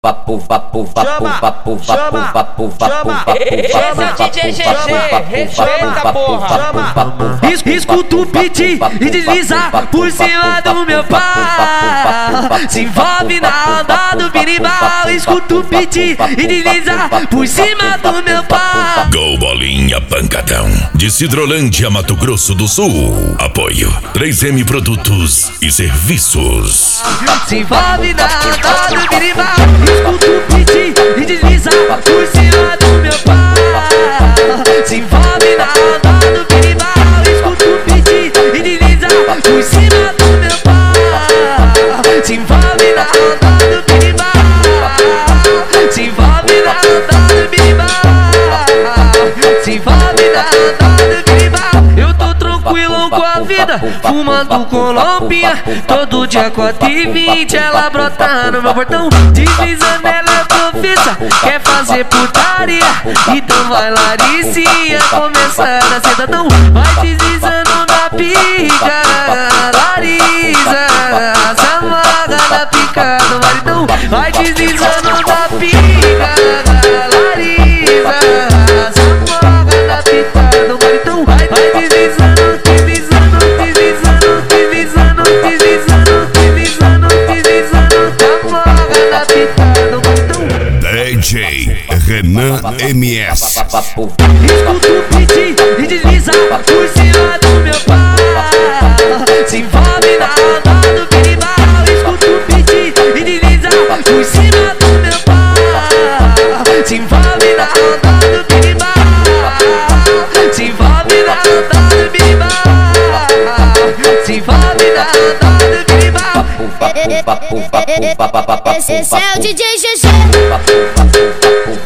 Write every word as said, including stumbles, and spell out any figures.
Vapo, vapo, vapo, vapo, vapo, vapo, vapo, vapo. Esse é o D J G G, respeita, porra. Escuta o beat e desliza por cima do meu pau. Se envolve na onda do birimbau. Escuta o beat e desliza por cima do meu pau. Gol Bolinha Pancadão, de Sidrolândia, Mato Grosso do Sul. Apoio três M Produtos e Serviços. Se envolve na onda do birimbau. Escuta o beat e desliza por cima do meu pau. Se envolve na onda do birimbau. Escuta o beat e desliza por cima do meu pau. Se envolve na onda do birimbau. Se envolve na onda do birimbau. Se envolve na onda do birimbau. Eu tô tranquilo com a vida, fumando colombinha. Todo dia quatro e vinte ela brota no meu portão. Deslizando ela é profissa, quer fazer putaria. Então vai Laricinha, começar a cidadão. Vai deslizando na pica, Larissa, se amarra na pica do maridão. Vai deslizando na pica, Larissa, se amarra na pica do maridão. Vai deslizando, deslizando, deslizando, deslizando, deslizando, deslizando, deslizando, se amarra na pica do maridão. D J Renan M S. Escuta o beat e desliza por cima do meu pau. Se envolve na onda do birimbau. Escuta o beat e desliza por cima do meu pau. Se envolve na onda do birimbau. Se envolve na onda do birimbau. Se envolve na onda do birimbau. Esse é o D J G G.